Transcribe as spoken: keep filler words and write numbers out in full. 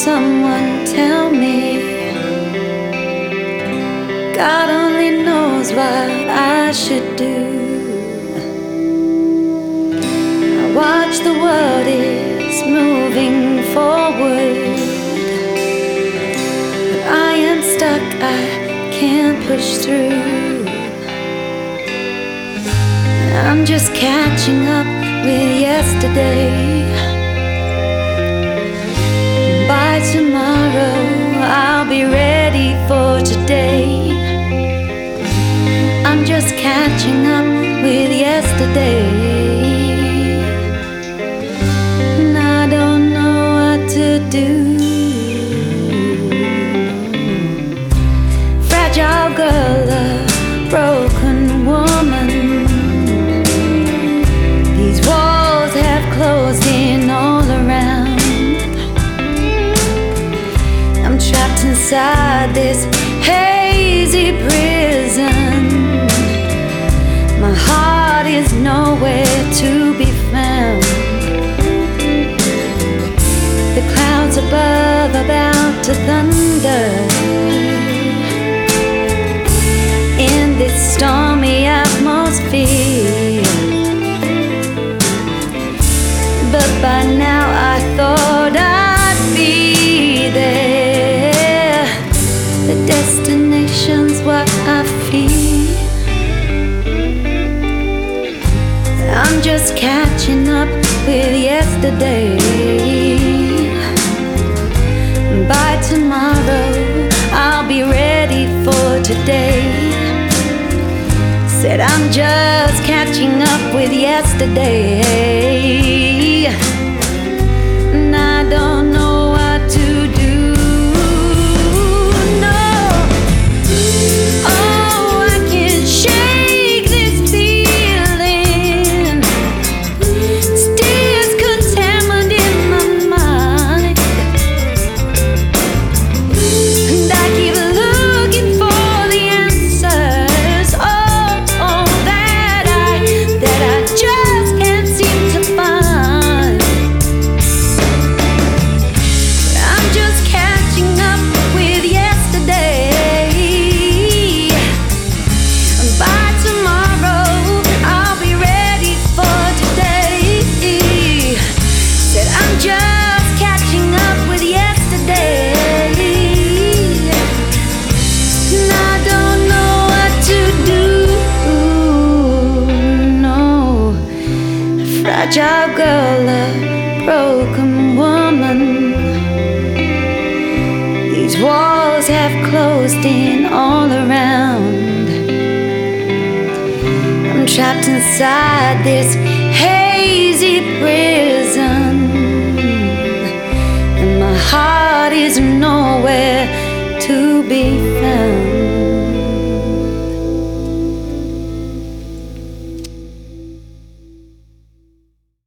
someone tell me? God only knows what I should do. I watch the world is moving forward, but I am stuck, I can't push through. I'm just catching up with yesterday. By tomorrow I'll be ready for today. I'm just catching up with yesterday, and I don't know what to do. Fragile girl, a broken woman. These walls have closed in all around. I'm trapped inside this hazy prison. My heart is nowhere to be found. The clouds above about to thunder. In this stormy atmosphere, but by now I thought I'd be there. The destination's what I fear. I'm just catching up with yesterday. By tomorrow I'll be ready for today. Said I'm just catching up with yesterday, and I don't know what to do. No, oh, I can't shake this feeling. Still contaminated in my mind, and I keep looking for the answers. Oh, just can't seem to find. I'm just catching up with yesterday. By tomorrow I'll be ready for today. Said I'm just catching up with yesterday, and I don't know what to do. Fragile girl, a broken woman. These walls have closed in all around. I'm trapped inside this hazy prison.